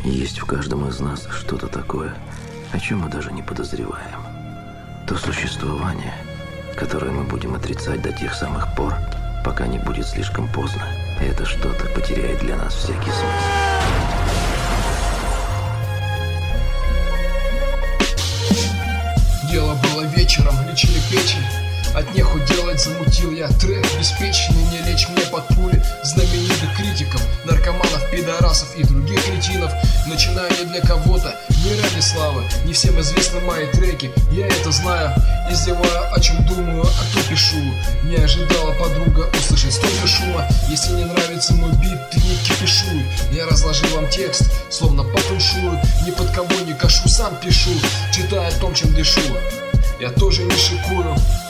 Есть в каждом из нас что-то такое, о чем мы даже не подозреваем. То существование, которое мы будем отрицать до тех самых пор, пока не будет слишком поздно. Это что-то потеряет для нас всякий смысл. Дело было вечером, лечили печень. От неху делать замутил я трек беспечный, не лечь мне под пули знаменитых критиков, наркоманов, пидорасов и других кретинов. Начинаю не для кого-то, не ради славы, не всем известны мои треки, я это знаю. Издеваю, о чем думаю, а то пишу. Не ожидала подруга услышать столько шума. Если не нравится мой бит, ты не кипишуй. Я разложил вам текст, словно по фэншую. Ни под кого не кашу, сам пишу. Читаю о том, чем дышу, я тоже не шикую.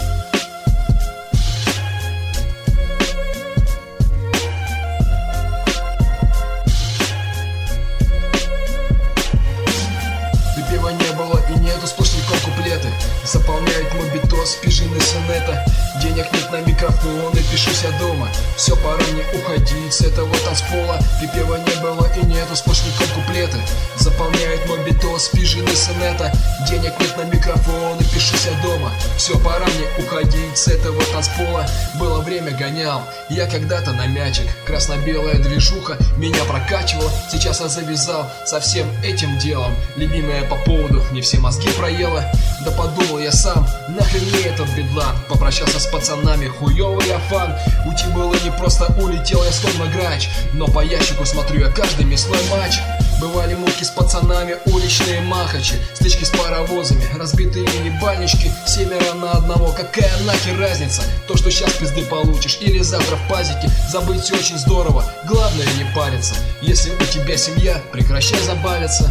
Припева не было и нету, сплошняком куплеты заполняют мой битос, пижины сонета. Денег нет на микрофон и пишусь я дома. Все, пора мне уходить с этого танцпола. Припева не было и нету, сплошняком куплеты заполняют мой битос, пижины сонета. Денег нет на микрофон и пишусь я дома. Все, пора мне уходить с этого танцпола. Было время, гонял я когда-то на мячик. Красно-белая движуха меня прокачивала. Сейчас я завязал со всем этим делом. Любимая по поводу мне все мозги проела. Да подумал я сам, нахрен мне этот бедлан. Попрощался с пацанами, хуёвый я фан. Уйти было не просто, улетел я словно грач. Но по ящику смотрю я каждый мясной матч. Бывали мутки с пацанами, уличные махачи, стычки с паровозами, разбитые мини-бальнички. 7 на 1, какая нахер разница? То, что сейчас пизды получишь или завтра в пазике. Забыть все очень здорово, главное не париться. Если у тебя семья, прекращай забавиться.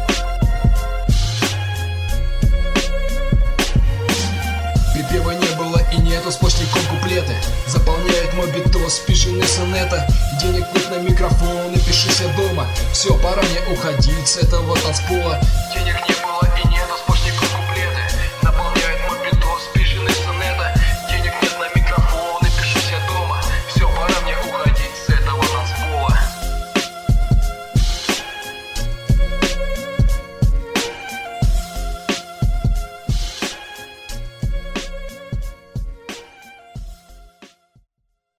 Припева не было и нету, сплошняком куплеты заполняет мой битос, пижины сонета. Денег нет на микрофон и пишусь я дома. Все, пора мне уходить с этого танцпола. Денег не было.